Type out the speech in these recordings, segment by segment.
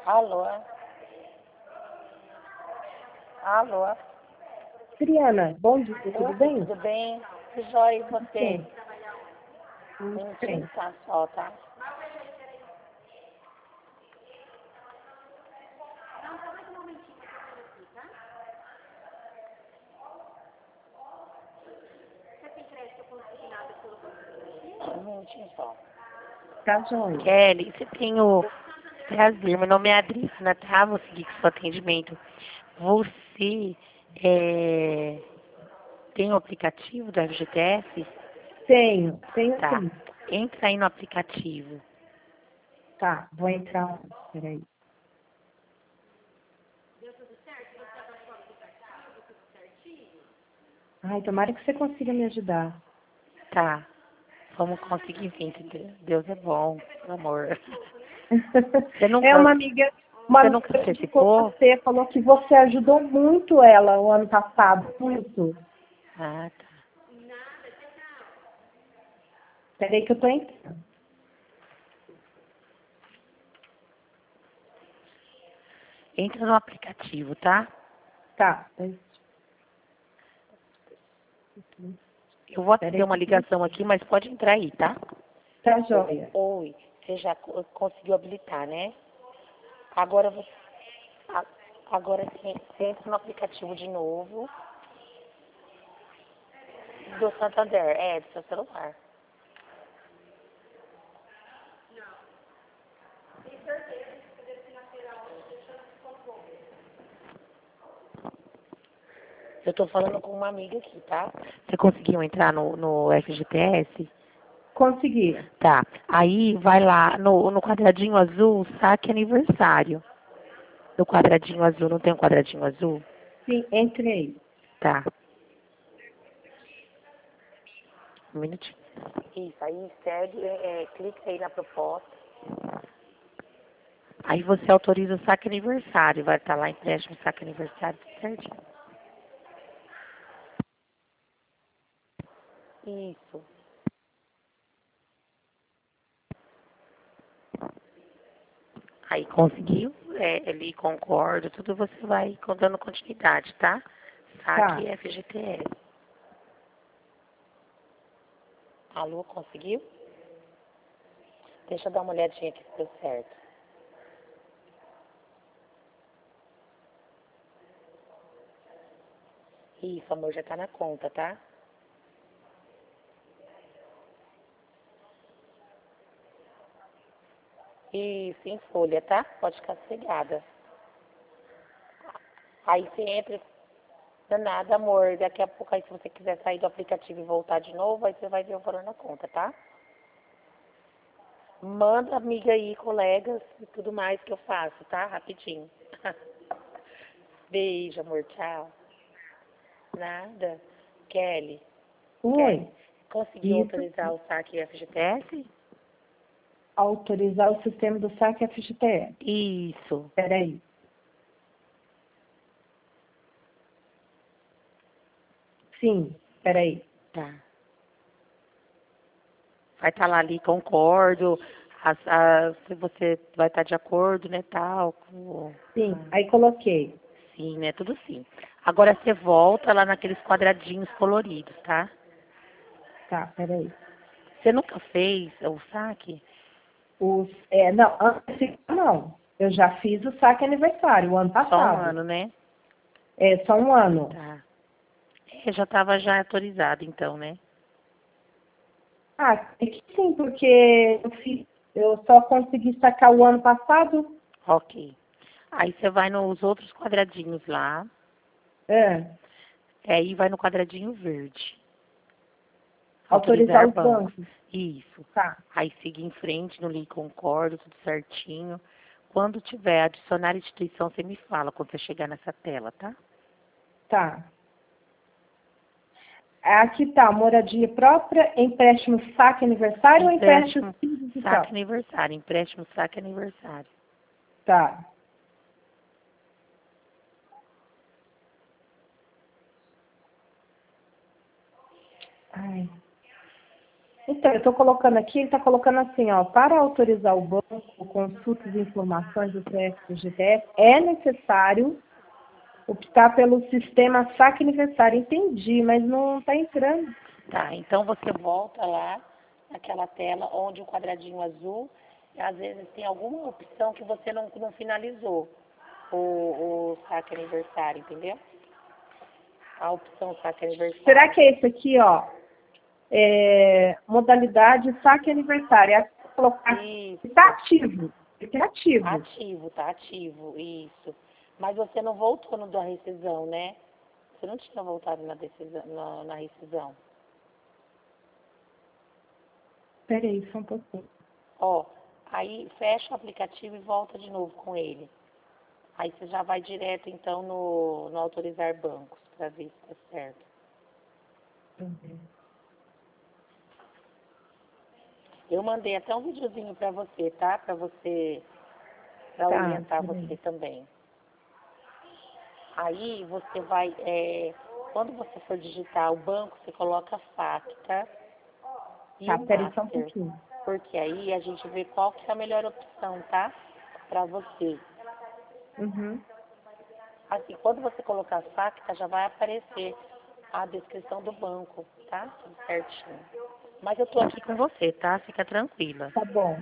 Alô? Alô? Triana, bom dia, tudo bem? Tudo bem? Que jóia, e você? Sim. Um Bem. minutinho só, tá? Um minutinho só. Tá joia. Kelly, você tem o prazer, meu nome é Adriana, tá? Vou seguir com o seu atendimento. Você tem o aplicativo do FGTS? Tenho Tá. sim. Entra aí no aplicativo. Tá, vou entrar. Peraí. Ai, tomara que você consiga me ajudar. Tá. Vamos conseguir sim, entendeu? Deus é bom, amor. Você É nunca, uma amiga você nunca que indicou participou? você, falou que você ajudou muito ela o ano passado, muito. Ah, tá. Peraí que eu tô entrando. Entra no aplicativo, tá? Tá. Eu vou atender Peraí uma que ligação aqui, mas pode entrar aí, tá? tá joia. Oi, você já conseguiu habilitar, né? Agora você, agora você entra no aplicativo de novo do Santander, do seu celular. Eu tô falando com uma amiga aqui, tá? Você conseguiu entrar no FGTS? Consegui. Tá. Aí vai lá no quadradinho azul, saque aniversário. No quadradinho azul, não tem um quadradinho azul? Sim, entrei. Tá. Um minutinho. Isso, aí segue, clica aí na proposta. Aí você autoriza o saque aniversário. Vai estar lá empréstimo, saque aniversário, tudo certinho. Isso. Aí conseguiu, ele concorda, tudo você vai dando continuidade, tá? Saque Tá. FGTS. Alô, conseguiu? Deixa eu dar uma olhadinha aqui se deu certo. Isso, amor, já tá na conta, tá? Isso, em folha, tá? Pode ficar sossegada. Aí você entra, danada, amor. Daqui a pouco, aí se você quiser sair do aplicativo e voltar de novo, aí você vai ver o valor na conta, tá? Manda amiga aí, colegas e tudo mais que eu faço, tá? Rapidinho. Beijo, amor. Tchau. Nada. Kelly. Kelly, Oi. conseguiu Isso. autorizar o saque FGTS? Autorizar o sistema do saque FGTS. Isso. Peraí. Sim, peraí. Tá. Vai estar lá ali, concordo. Se você vai estar de acordo, né, tal. Sim, aí coloquei. Sim, né, tudo sim. Agora você volta lá naqueles quadradinhos coloridos, tá? Tá, peraí. Você nunca fez o saque? Não, não. Eu já fiz o saque aniversário o ano Só um passado. ano, né? É só um ano. Tá. Já estava já autorizado, então, né? Ah, é que sim, porque eu só consegui sacar o ano passado. Ok. Aí você vai nos outros quadradinhos lá. É, Aí vai no quadradinho verde. autorizar Autorizar os bancos. bancos. Isso. Tá, Aí siga em frente no link concordo, tudo certinho. Quando tiver adicionar instituição, você me fala quando você chegar nessa tela, tá? tá. Aqui tá, moradia própria, empréstimo saque aniversário ou empréstimo Empréstimo, saque digital? aniversário. Empréstimo, saque aniversário. Tá. Ai. Então, eu estou colocando aqui, ele está colocando assim, ó, para autorizar o banco, consultas e informações do CF do GTS, é necessário optar pelo sistema saque aniversário. Entendi, mas não está entrando. Tá, então você volta lá naquela tela onde o quadradinho azul, às vezes tem alguma opção que você não finalizou o saque aniversário, entendeu? A opção saque aniversário. Será que é esse aqui, ó? Modalidade saque aniversário. É colocar. Isso. Está ativo. Está ativo. Tá ativo, isso. Mas você não voltou no da rescisão, né? Você não tinha voltado na decisão, na rescisão. Peraí, só um pouquinho. Ó, aí fecha o aplicativo e volta de novo com ele. Aí você já vai direto, então, no autorizar bancos, para ver se tá certo. Eu mandei até um videozinho para você, tá? Para orientar você também. Aí você vai, quando você for digitar o banco, você coloca FACTA e o Peraí só um Master. pouquinho. Porque aí a gente vê qual que é a melhor opção, tá? Para você. Uhum. Assim, quando você colocar FACTA, já vai aparecer a descrição do banco, tá? Tudo certinho. Mas eu tô aqui com você, tá? Fica tranquila. Tá bom.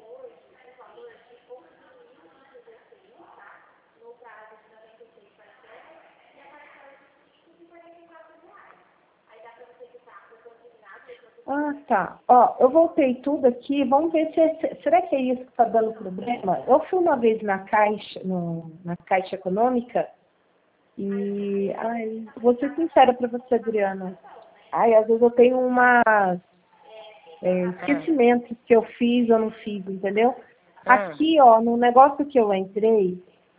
Ah, tá. Ó, eu voltei tudo aqui. Vamos ver será que é isso que está dando problema? Eu fui uma vez na Caixa, na Caixa Econômica e, ai, vou ser sincera para você, Adriana. Ai, às vezes eu tenho esquecimentos que eu fiz ou não fiz, entendeu? Aqui, ó, no negócio que eu entrei,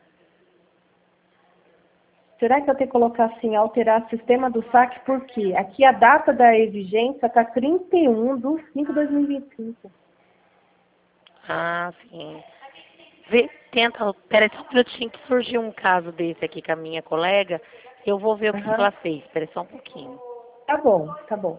será que eu tenho que colocar assim, alterar sistema do saque? Por quê? Aqui a data da exigência está 31/5/2025. Ah, sim. Tenta, peraí só um minutinho que surgiu um caso desse aqui com a minha colega. Eu vou ver o que ela fez. Peraí só um pouquinho. Tá bom, tá bom.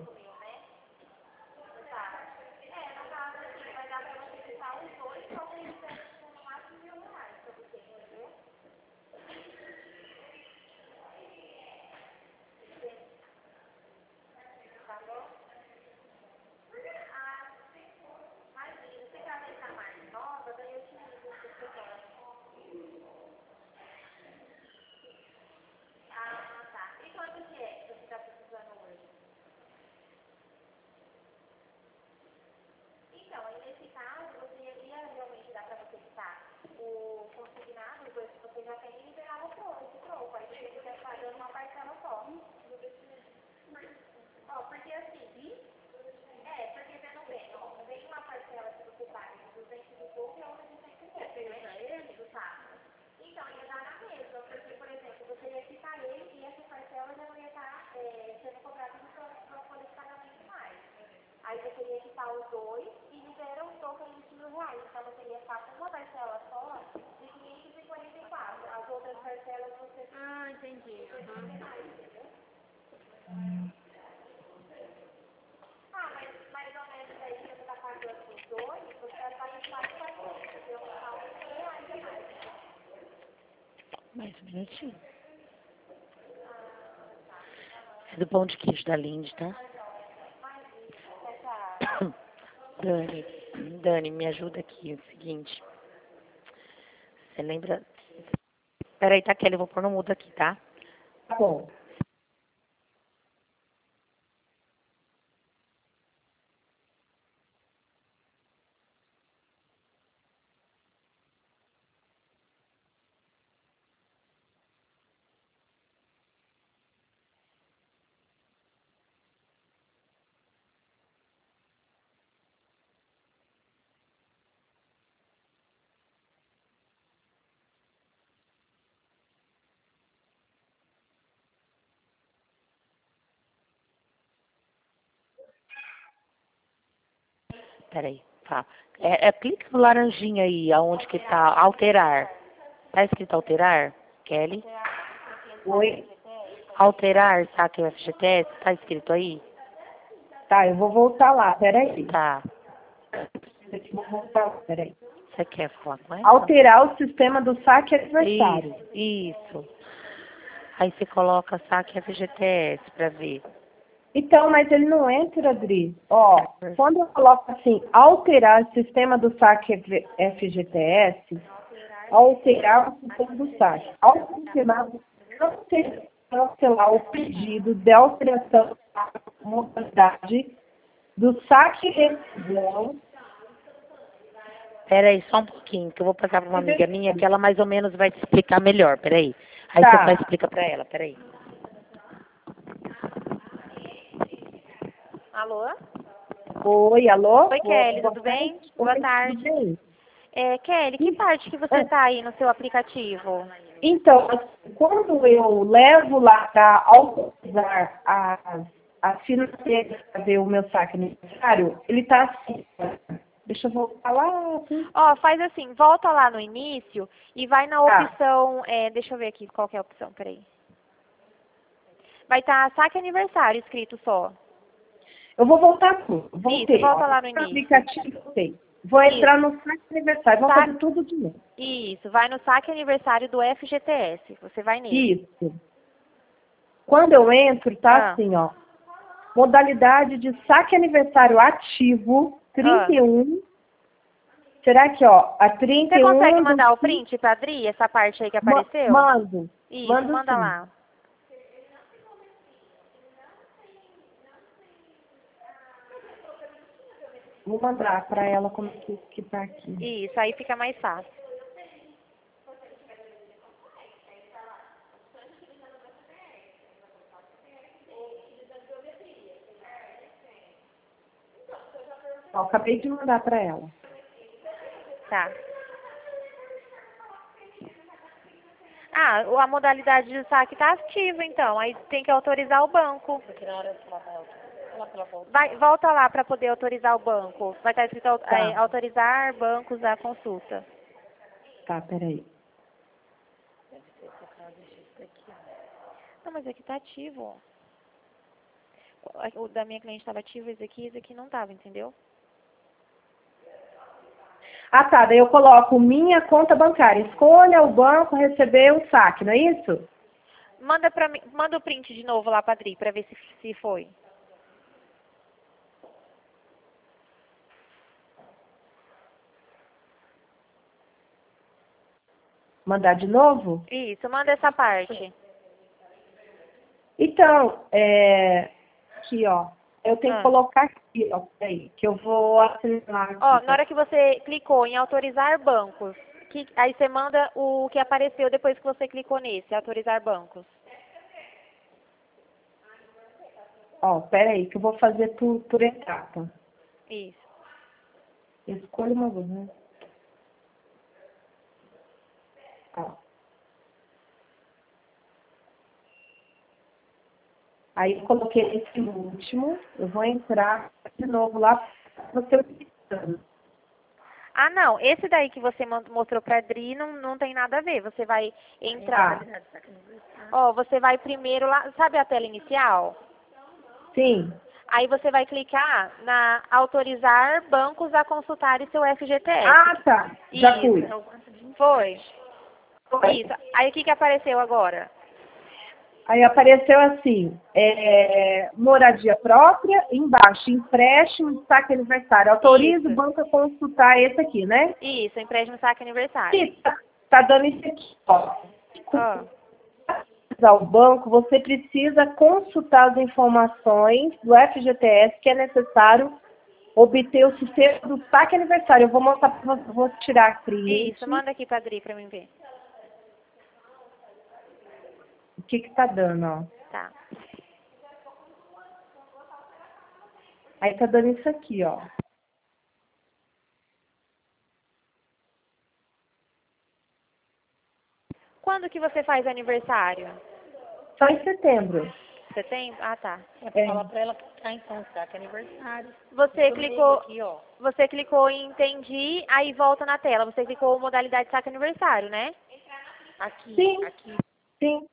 Ah, entendi. Mais um minutinho. É do pão de queijo da Lindy, tá? Dani, me ajuda aqui. É o seguinte. Você lembra... Peraí, tá, Kelly? Eu vou pôr no mudo aqui, tá? Tá bom. Peraí, tá. Clica no laranjinha aí, aonde que tá alterar. Tá escrito alterar, Kelly? Oi? Alterar, saque o FGTS, tá escrito aí? Tá, eu vou voltar lá, peraí. Tá. Vou voltar lá, peraí. Você quer falar com ela? Alterar o sistema do saque aniversário. Isso. Aí você coloca saque FGTS pra ver. Então, mas ele não entra, Adri. Ó, quando eu coloco assim, alterar o sistema do saque FGTS, alterar o sistema do saque. Ao confirmar, cancelar o pedido de alteração da modalidade do saque rescisão. Peraí, só um pouquinho, que eu vou passar pra uma amiga minha que ela mais ou menos vai te explicar melhor. Peraí. Aí Tá. você só explica pra ela, peraí. Alô? Oi, alô? Oi, Kelly, tudo bem? Boa tarde. Tudo bem? Kelly, que parte que você tá aí no seu aplicativo? Então, quando eu levo lá para autorizar a financeira para ver o meu saque aniversário, ele está assim. Deixa eu voltar lá. Ó, faz assim, volta lá no início e vai na Tá. opção, deixa eu ver aqui qual que é a opção, peraí. Vai estar saque aniversário escrito só. Eu vou voltar tudo. Voltei. Isso, volta ó. lá no O início. aplicativo, voltei. Vou entrar no saque aniversário. Vou fazer tudo de novo. Isso, vai no saque aniversário do FGTS. Você vai nele. Isso. Quando eu entro, tá Ah. assim, ó. Modalidade de saque aniversário ativo, 31. Será que, ó, a 31... Você consegue mandar o print pra Adri, essa parte aí que apareceu? Mando. Isso, Mando manda sim. lá. Vou mandar para ela como que tá aqui. Isso, aí fica mais fácil. Ó, acabei de mandar para ela. Tá. Ah, a modalidade de saque tá ativa, então. Aí tem que autorizar o banco. Porque na hora que ela volta. Volta lá para poder autorizar o banco. Vai estar escrito Tá. autorizar bancos à consulta. Tá, peraí. Não, mas aqui tá ativo. O da minha cliente estava ativo, esse aqui não tava, entendeu? Ah, tá. Daí eu coloco minha conta bancária. Escolha o banco, receber o saque, não é isso? Manda para mim, manda o print de novo lá, Padri, para ver se foi. Mandar de novo? Isso, manda essa parte. Então, aqui, ó. Eu tenho que colocar aqui, ó. Peraí, que eu vou assinar aqui. Ó, na hora que você clicou em autorizar bancos, aí você manda o que apareceu depois que você clicou nesse, autorizar bancos. Ó, peraí, que eu vou fazer por etapa. Isso. Escolha uma vez, né? Ó. Aí eu coloquei esse último. Eu vou entrar de novo lá para você. Ah, não. Esse daí que você mostrou pra Adri não tem nada a ver. Você vai entrar. Ó, você vai primeiro lá. Sabe a tela inicial? Sim. Aí você vai clicar na autorizar bancos a consultarem seu FGTS. Ah, tá. Já fui. Foi. Foi. Isso. Aí o que apareceu agora? Aí apareceu assim, moradia própria, embaixo, empréstimo, saque aniversário. Autoriza Isso. o banco a consultar esse aqui, né? Isso, empréstimo saque aniversário. E tá dando isso aqui, ó. Ao banco, você precisa consultar as informações do FGTS que é necessário obter o sistema do saque aniversário. Eu vou mostrar para você, vou tirar a print. Isso, manda aqui pra Adri pra mim ver. O que tá dando, ó. Tá. Aí tá dando isso aqui, ó. Quando que você faz aniversário? Só em setembro. Setembro? Ah, tá. Fala pra ela clicar então, saque aniversário. Você clicou, Aqui, ó. você clicou em entendi, aí volta na tela. Você clicou modalidade saque aniversário, né? Aqui, Sim. aqui. Sim.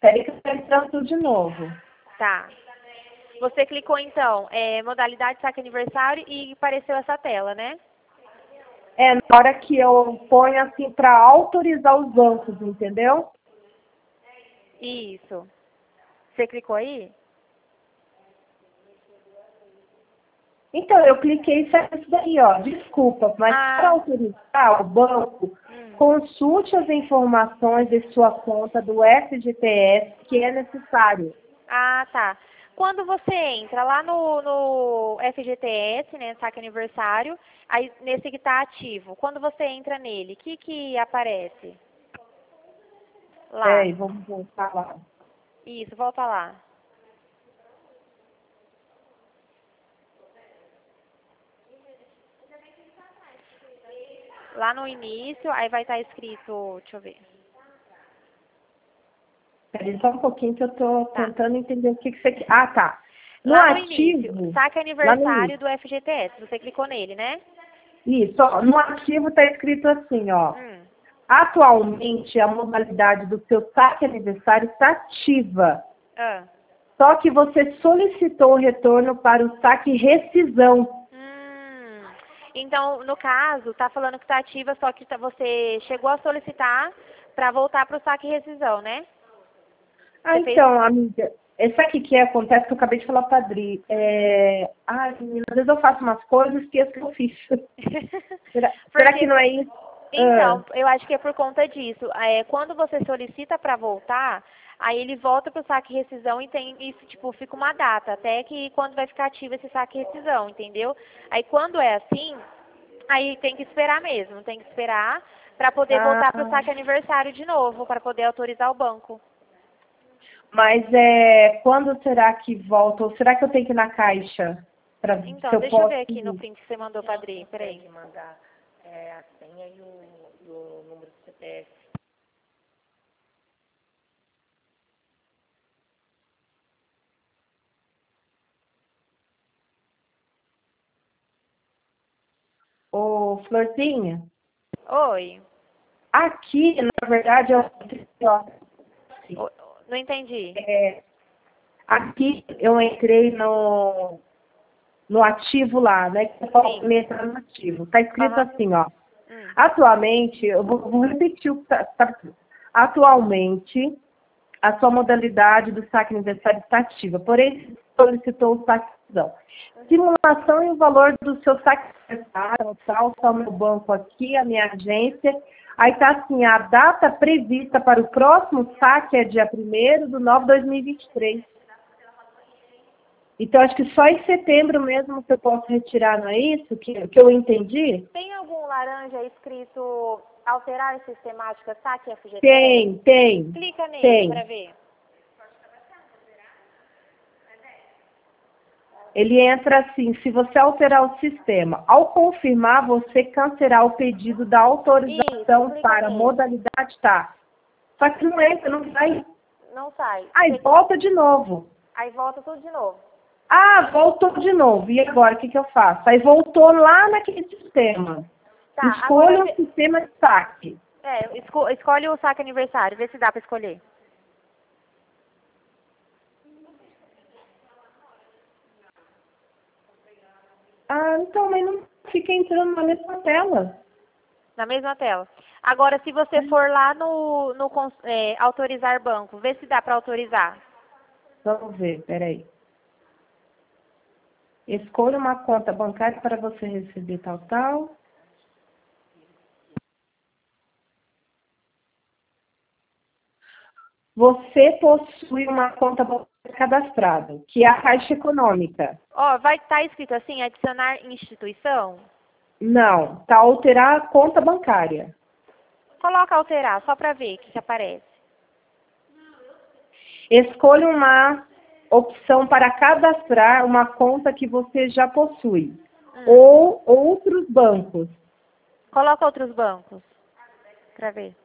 Peraí que eu tô entrando tudo de novo. Tá. Você clicou então, modalidade saque aniversário e apareceu essa tela, né? É na hora que eu ponho assim para autorizar os bancos, entendeu? Isso. Você clicou aí? Então, eu cliquei isso daí, ó. Desculpa, mas para autorizar o banco, consulte as informações de sua conta do FGTS que é necessário. Ah, tá. Quando você entra lá no FGTS, né, saque aniversário, aí nesse que está ativo, quando você entra nele, o que aparece? Lá. Peraí, vamos voltar lá. Isso, volta lá. Lá no início, aí vai estar escrito, deixa eu ver. Peraí só um pouquinho que eu tô Tá. tentando entender o que você quer. Ah, tá. No Lá no ativo, início, saque lá no aniversário início. do FGTS, você clicou nele, né? Isso, ó, no ativo está escrito assim, ó. Atualmente, a modalidade do seu saque aniversário está ativa. Ah. Só que você solicitou o retorno para o saque rescisão. Então, no caso, tá falando que tá ativa, só que você chegou a solicitar para voltar para o saque rescisão, né? Ah, Você então, amiga, sabe o que acontece que eu acabei de falar para a Adri? Ai, menina, às vezes eu faço umas coisas e esqueço que eu fiz. Será que não é isso? Então, eu acho que é por conta disso. Quando você solicita para voltar, aí ele volta para o saque rescisão e tem isso, tipo, fica uma data, até que quando vai ficar ativo esse saque rescisão, entendeu? Aí quando é assim, aí tem que esperar mesmo, tem que esperar para poder voltar para o saque aniversário de novo, para poder autorizar o banco. Mas quando será que volta? Ou será que eu tenho que ir na caixa? Então, deixa eu ver aqui no print que você mandou, Padre. Peraí. Tem que mandar a senha e o número do CPF. Ô, Florzinha, Oi. aqui, na verdade, Não entendi. aqui eu entrei no ativo lá, né? Que eu posso entrar no ativo. Está escrito assim, ó. Atualmente, eu vou repetir o que está escrito. Atualmente, a sua modalidade do saque aniversário está ativa, porém solicitou o saque rescisão. Simulação e o valor do seu saque aniversário, tal, está o meu banco aqui, a minha agência. Aí está assim, a data prevista para o próximo saque é dia 1º de 9 de 2023. Então, acho que só em setembro mesmo que eu posso retirar, não é isso? Que eu entendi? Tem algum laranja escrito alterar sistemática saque FGTS? Tem. Clica nele para ver. Ele entra assim, se você alterar o sistema. Ao confirmar, você cancelar o pedido da autorização para modalidade tá. Só que não entra, não sai. Não sai. Aí volta de novo. Aí volta tudo de novo. Ah, voltou de novo. E agora, o que eu faço? Aí voltou lá naquele sistema. Tá, Escolha agora o sistema de saque. Escolhe o saque aniversário, vê se dá para escolher. Ah, então, mas não fica entrando na mesma tela. Na mesma tela. Agora, se você for lá no autorizar banco, vê se dá para autorizar. Vamos ver, peraí. Escolha uma conta bancária para você receber tal. Você possui uma conta bancária cadastrada, que é a Caixa Econômica. Ó, vai estar escrito assim, adicionar instituição? Não, tá alterar a conta bancária. Coloca alterar, só para ver o que aparece. Escolha uma opção para cadastrar uma conta que você já possui. Ou outros bancos. Coloca outros bancos, para ver.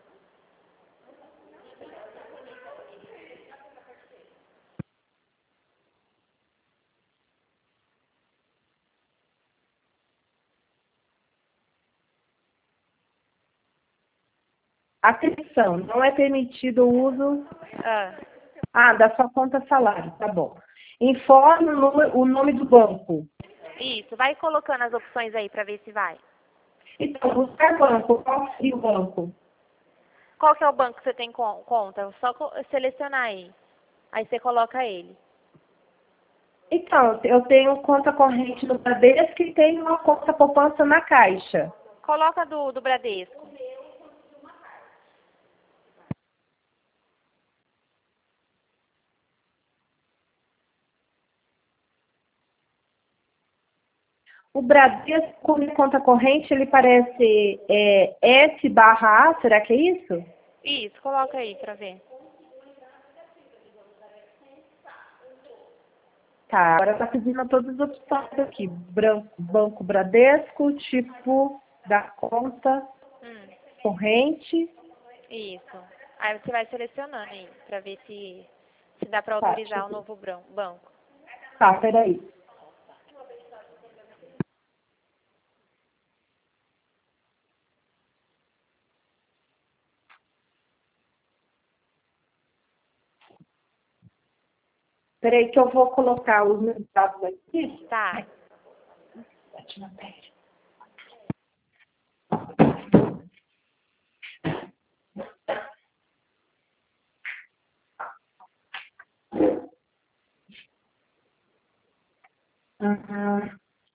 Atenção, não é permitido o uso Ah, da sua conta salário, tá bom. Informe o nome do banco. Isso, vai colocando as opções aí para ver se vai. Então, buscar banco, qual seria o banco? Qual que é o banco que você tem conta? Só selecionar aí. Aí você coloca ele. Então, eu tenho conta corrente no Bradesco e tenho uma conta poupança na Caixa. Coloca do Bradesco. O Bradesco, como conta corrente, ele parece S/A, será que é isso? Isso, coloca aí para ver. Tá, agora está pedindo todas as opções aqui. Banco Bradesco, tipo da conta Hum, corrente. isso. Aí você vai selecionando aí para ver se dá para Tá, deixa autorizar o eu ver. novo banco. Tá, peraí. Peraí que eu vou colocar os meus dados aqui. Tá. Bate na pele. Ah,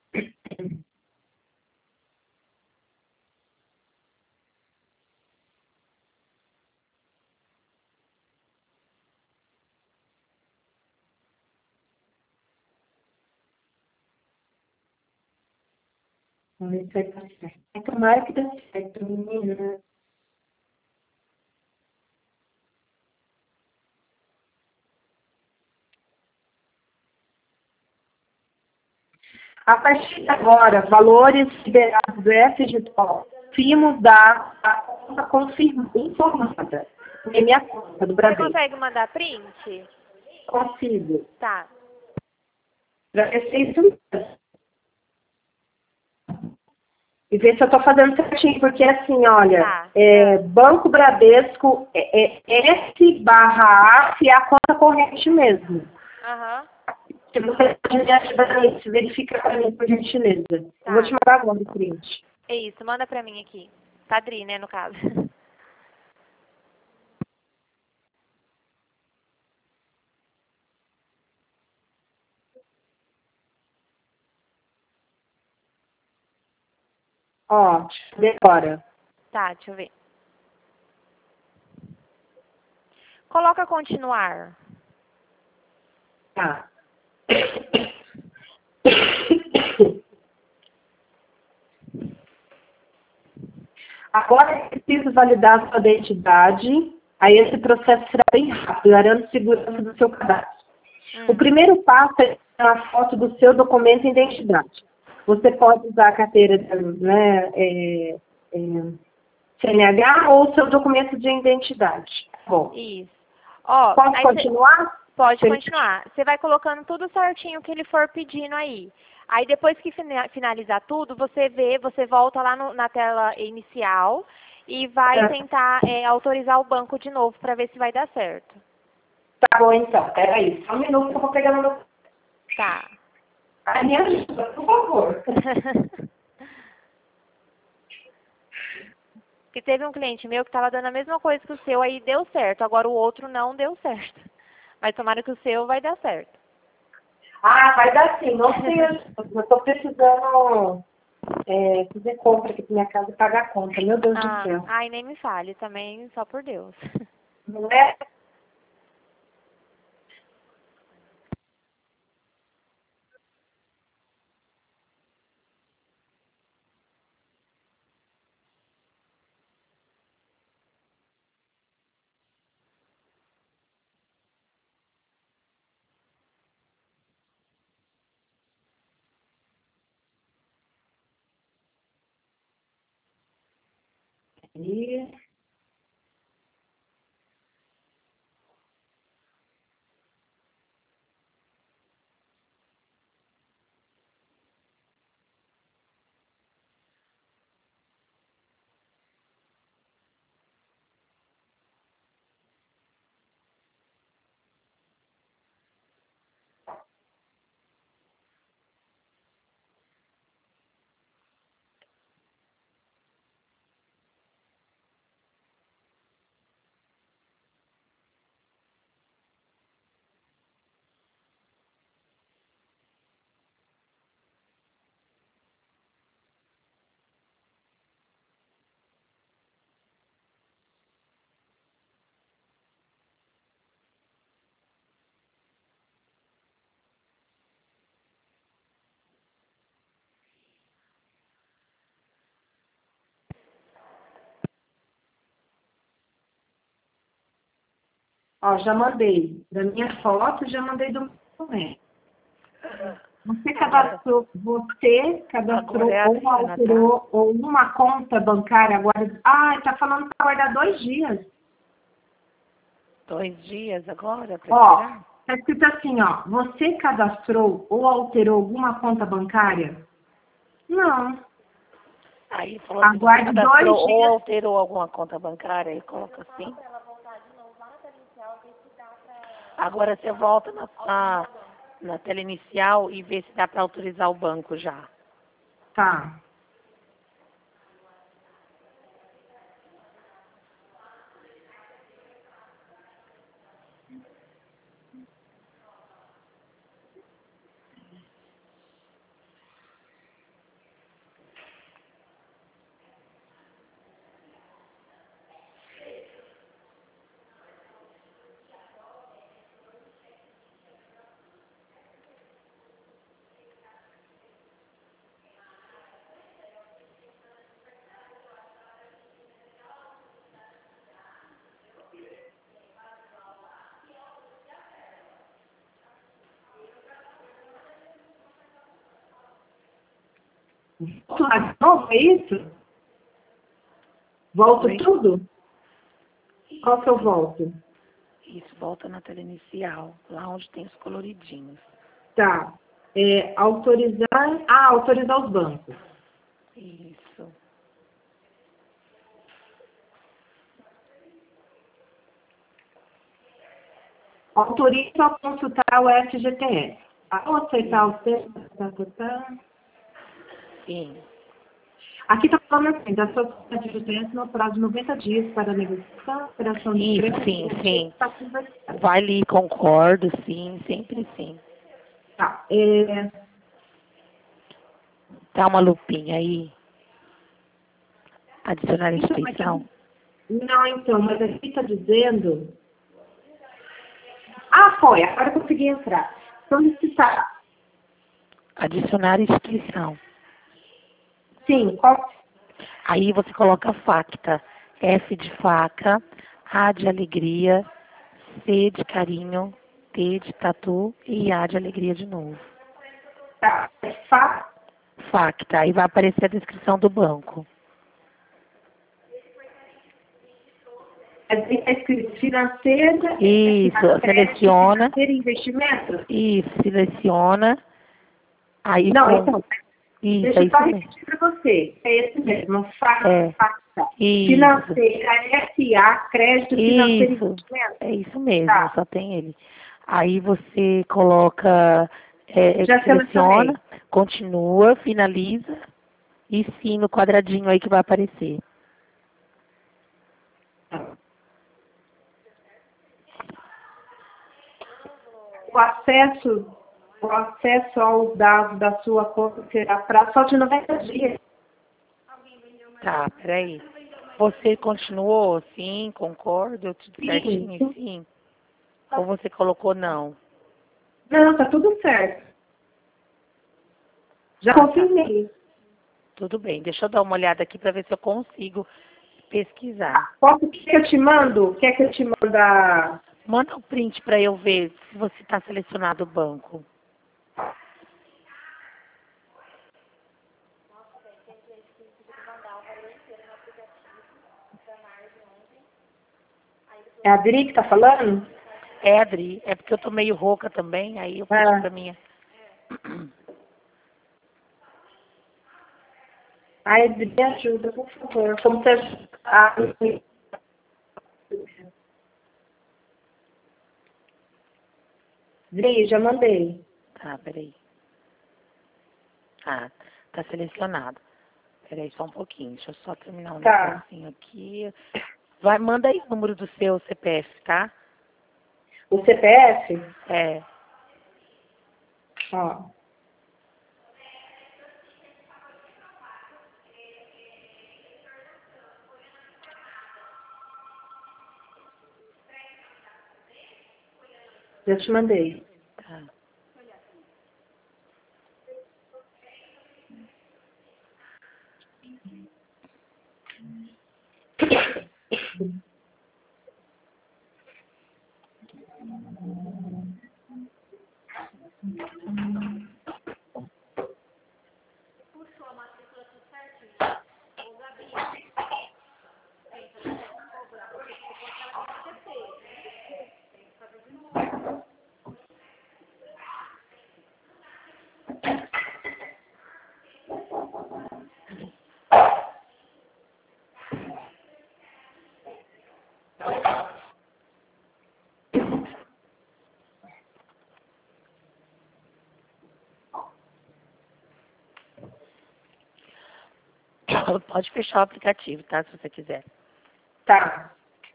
vamos ver se vai dar certo. Tomara que dê certo, menina. A partir de agora, valores liberados do FGTO, firmos da conta informada. É minha conta do Você Brasil. consegue mandar print? Consigo. Tá. Para ver se é isso mesmo. E ver se eu estou fazendo certinho, porque assim, olha, Tá. Banco Bradesco S/A e a conta corrente mesmo. Aham. Se você pode me ajudar nisso, verifica para mim, por gentileza. Eu vou te Tá. mandar agora o print. É isso, manda pra mim aqui. Padri, né, no caso. Ó, deixa eu ver agora. Tá, deixa eu ver. Coloca continuar. Tá. Agora é preciso validar a sua identidade. Aí esse processo será bem rápido, garanto segurança do seu cadastro. O Hum. primeiro passo é a foto do seu documento de identidade. Você pode usar a carteira, né, CNH ou seu documento de identidade. Bom, Isso. Ó, posso aí você continuar? pode continuar. Você vai colocando tudo certinho que ele for pedindo aí. Aí depois que finalizar tudo, você volta lá na tela inicial e vai tentar autorizar o banco de novo para ver se vai dar certo. Tá bom, então. Peraí, só um minuto que eu vou pegar no meu... Tá. Ai, me ajuda, por favor. Porque teve um cliente meu que estava dando a mesma coisa que o seu, aí deu certo. Agora o outro não deu certo. Mas tomara que o seu vai dar certo. Ah, vai dar sim, não sei. Eu estou precisando fazer compra aqui pra minha casa e pagar a conta. Meu Deus do Ah, céu. ai, nem me fale, também só por Deus. Não é? E... Ó, já mandei da minha foto, já mandei do meu documento. Você cadastrou Agora é a ou Adriana, alterou ou uma conta bancária agora. Ah, tá falando para guardar 2 dias. 2 dias agora para Ó, tirar? tá escrito assim, ó. Você cadastrou ou alterou alguma conta bancária? Não. Aí falou assim, você Aguarde 2 cadastrou ou dias. alterou alguma conta bancária e coloca assim. Agora você volta na tela inicial e vê se dá para autorizar o banco já. Tá. Volto lá de novo, é isso? Volto Oi? tudo? Qual que eu volto? Isso, volta na tela inicial, lá onde tem os coloridinhos. Tá. Autorizar. Ah, autorizar os bancos. Isso. Autoriza a consultar o FGTS. Ao aceitar o texto. Sim. Aqui está falando assim, da sua FGTS no prazo de 90 dias para negociação, operação de Isso, preço. sim, sim. Tá conversando. Vai ali, concordo, sim, sempre sim. Tá. Dá uma lupinha aí. Adicionar Então, mas instituição. não, então, mas aqui está dizendo. Ah, foi, agora eu consegui entrar. Solicitar. Adicionar instituição. Sim, qual? Aí você coloca facta. F de faca, A de alegria, C de carinho, T de tatu e A de alegria de novo. Tá. Facta. Aí vai aparecer a descrição do banco. Está escrito financeira. Isso, seleciona. Financeira e investimento? Isso, seleciona. Aí Não, com. então. Isso, Deixa é eu só isso mesmo. repetir para você. É esse mesmo. É. Facta. Isso. Financeira, SA, crédito financeiro e Isso. investimento. É isso mesmo, Tá. só tem ele. Aí você coloca, Já seleciona, selecionei. continua, finaliza e sim no quadradinho aí que vai aparecer. O acesso aos dados da sua conta será para só de 90 dias. Tá, peraí. Você continuou? Sim, concordo, tudo Sim. certinho, sim. Ou você colocou não? Não, tá tudo certo. Já Ah, tá. confirmei. Tudo bem, deixa eu dar uma olhada aqui para ver se eu consigo pesquisar. Quer que eu te mando? Quer que eu te manda? Manda um print para eu ver se você está selecionado o banco. É a Adri que tá falando? É, Adri, é porque eu tô meio rouca também, aí eu pedi pra minha. A Adri, me ajuda, por favor. Como você Adri, já mandei. Tá, peraí. Ah, tá selecionado. Peraí só um pouquinho, deixa eu só terminar um Tá. negocinho aqui. Vai, manda aí o número do seu CPF, tá? O CPF? É, Ó. Já te mandei. tá. Pode fechar o aplicativo, tá? Se você quiser. Tá.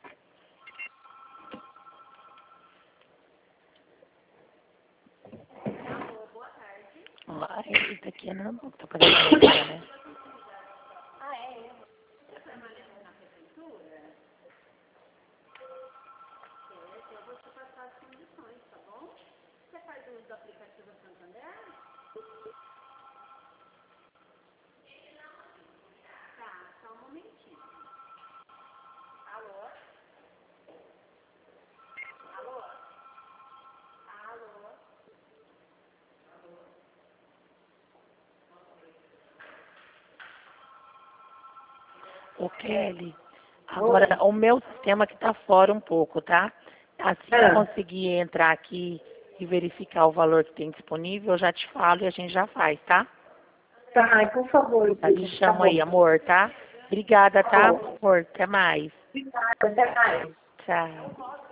Esse daqui não tá fazendo agora, né? Ô, Kelly, agora o meu sistema que tá fora um pouco, tá? Assim que eu conseguir entrar aqui e verificar o valor que tem disponível, eu já te falo e a gente já faz, tá? Tá, por favor. Tá, te chamo aí, amor, tá? Obrigada, tá, amor? Até mais. Obrigada, até mais. Tchau.